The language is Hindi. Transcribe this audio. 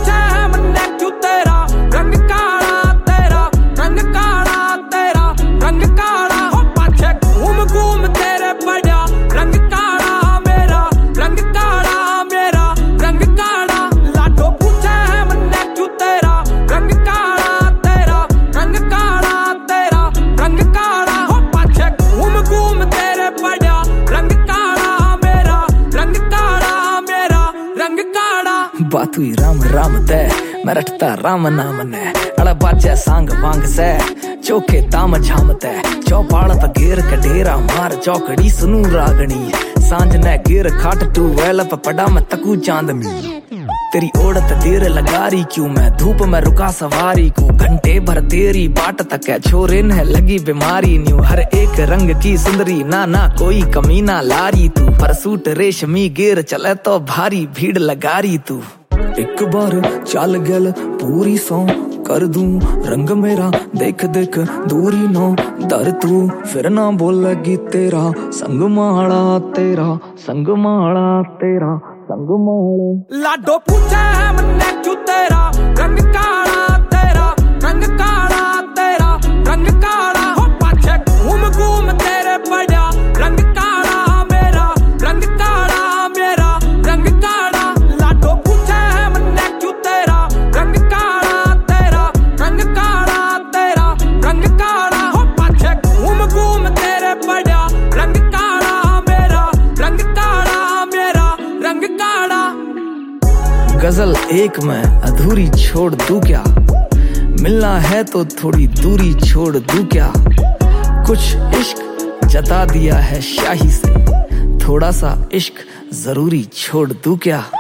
पूछे मन्ने क्यों तेरा रंग काला, तेरा रंग काला, तेरा रंग काला। हो पाछे घूम घूम तेरे पड़ा रंग काला मेरा, रंग काला मेरा, रंग काला। लाडो पूछे मन्ने क्यों तेरा रंग काला, तेरा रंग काला, तेरा रंग काला। हो पाछे घूम घूम तेरे पड़ा रंग काला मेरा, रंग काला मेरा, रंग काला। बात हुई राम राम दे, मैं रटता राम नाम ने। अड़ा बाजे सांग वांग से चौके ताम झाम ते। चौपाल पे गेर के डेरा मार चौकड़ी सुनू रागणी। सांझ ने गिर खाट टू वेल पे पड़ा मैं तकू चांद में। तेरी ओढ़त देर लगारी क्यों, मैं धूप में रुका सवारी को। घंटे भर तेरी बाट तक है छोरे ने लगी बीमारी न्यू। हर एक रंग की सुंदरी ना ना कोई कमी ना लारी तू। पर सूट रेशमी गेर चले तो भारी भीड़ लगारी तू। एक बार चल गल पूरी सौ कर दूं रंग मेरा देख देख दूरी नो दर तू। फिर ना बोलेगी तेरा संग माला, तेरा संग माला, तेरा संग माला। लाडो पूछे मन्ने क्यों तेरा रंग काला, तेरा रंग काला, तेरा रंग काला। हो पाछे घूम घूम तेरे पड़ा रंग काला मेरा, रंग काला मेरा, रंग काला। लाडो पूछे मन्ने क्यों तेरा रंग काला, तेरा रंग काला, तेरा रंग काला। हो पाछे घूम घूम तेरे पड़ा रंग काला मेरा, रंग काला मेरा, रंग काला। गजल एक में अधूरी छोड़ दूं क्या, मिलना है तो थोड़ी दूरी छोड़ दूं क्या। कुछ इश्क जता दिया है शाही से, थोड़ा सा इश्क जरूरी छोड़ दूं क्या।